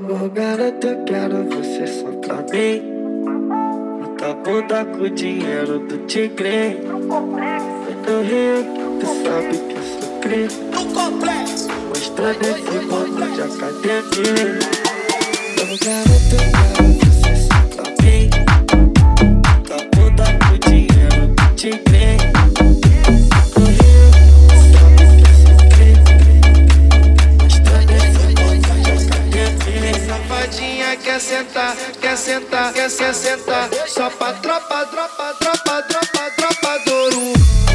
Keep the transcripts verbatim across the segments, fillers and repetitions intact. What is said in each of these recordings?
Ô garota, eu quero você só pra mim. Bota a bunda com o dinheiro do tigre. No Rio, tu sabe que eu sou crime. No complexo, mostrando esse mundo de academia. Ô garota, eu quero você só pra mim. Bota a bunda com o dinheiro do tigre. No Rio, tu sabe que eu sou crime. Mostrando esse mundo de academia. Safadinha quer sentar, quer sentar, quer se sentar. Só pra tropa, tropa, tropa, tropa, tropa Douro.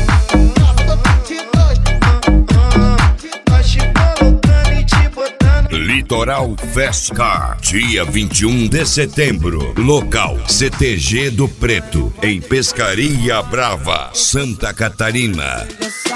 Litoral Festcar, dia vinte e um de setembro. Local C T G do Preto, em Pescaria Brava, Santa Catarina.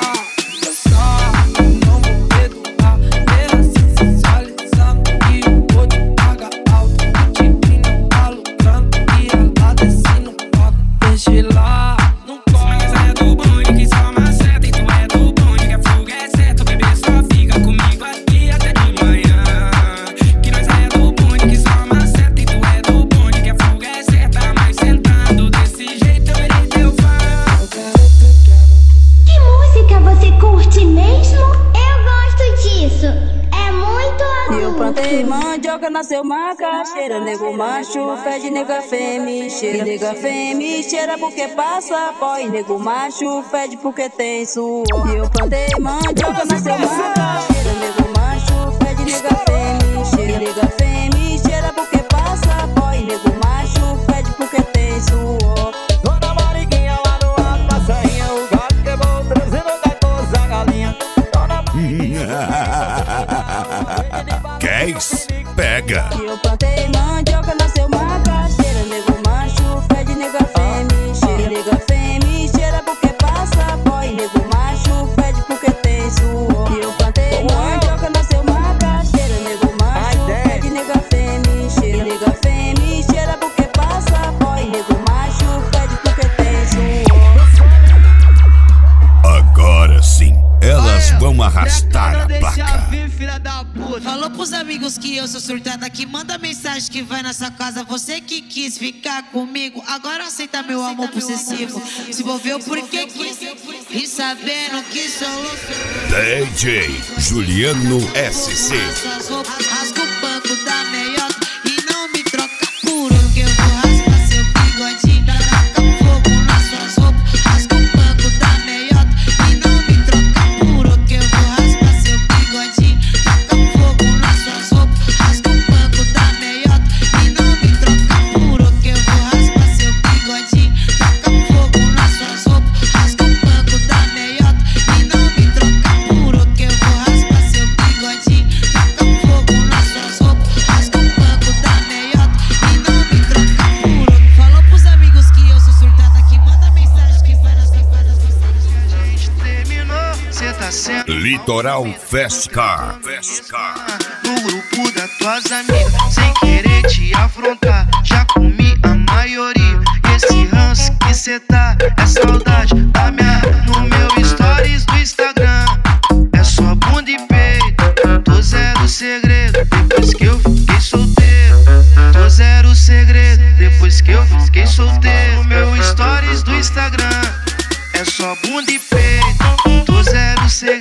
Mandioca nasceu macaxeira, nego macho, fede nega fêmea, cheira nega fêmea, cheira porque passa pó, e nego macho, fede porque tem suor. E eu plantei mandioca nasceu macaxeira, nego macho, fede nega fêmea, cheira nega fêmea, cheira porque passa pó, e nego macho, fede porque tem suor. Dona Mariquinha lá no alto da sainha, o gato quebrou, trazendo gatos a galinha. Queres? Pega! E eu plantei mandioca, nasceu macaxeira, nego macho, fede nega fêmea, cheira nega fêmea, cheira porque passa pó, e nego macho, fede porque tem suor. E eu plantei mandioca, nasceu macaxeira, nego macho, fede nega fêmea, cheira nega fêmea, cheira porque passa pó, e nego macho, fede porque tem suor. Agora sim, elas vão arrastar a placa. Falou pros amigos que eu sou surtada aqui, manda mensagem que vai na sua casa. Você que quis ficar comigo, agora aceita meu amor possessivo. Se envolveu porque quis, e sabendo que sou louco. D J Juliano S C. Rasga o banco da meiota e não me troca por o que eu vou raspar seu bigodinho. Taca fogo nas suas roupas. Rasga o banco da meiota e não me troca por o que eu vou raspar seu bigodinho. Taca fogo nas suas roupas. Rasga o banco da meiota e não me troca por o que eu vou raspar seu bigodinho. Taca fogo nas suas roupas. Rasga o banco da meiota e não me troca por o que eu vou raspar seu bigodinho. Taca fogo nas suas roupas. Rasga o banco da meiota e não me troca por o. Falou pros amigos que eu sou surtada aqui, manda mensagem que vai na sua casa. A gente terminou, cê tá sendo Litoral Festcar. no grupo das tuas amigas, sem querer te afrontar. Já comi a maioria, esse ranço que cê tá é saudade da minha. No meu stories do Instagram é só bunda e peito. Tô zero segredo depois que eu fiquei solteiro. Tô zero segredo depois que eu fiquei solteiro. No meu stories do Instagram é só bunda e peito. Tô zero segredo